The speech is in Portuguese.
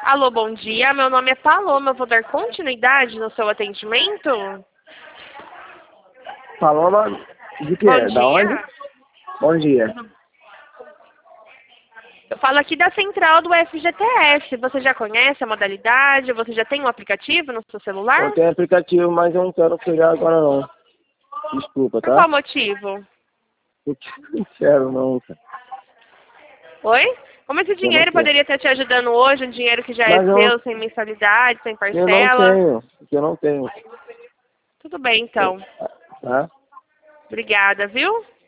Alô, bom dia. Meu nome é Paloma. Eu vou dar continuidade no seu atendimento? Paloma, de quê? Bom Da onde? dia. Bom dia. Eu falo aqui da central do FGTS. Você já conhece a modalidade? Você já tem um aplicativo no seu celular? Eu tenho aplicativo, mas eu não quero pegar agora não. Desculpa, Por qual tá? motivo? Porque eu não quero não, cara. Oi? Como esse Eu não dinheiro quero. poderia estar te ajudando hoje? Um dinheiro que já é Mas seu, sem mensalidade, sem eu não parcela? tenho. Porque eu não tenho. Tudo bem, então. Tá? Obrigada, viu?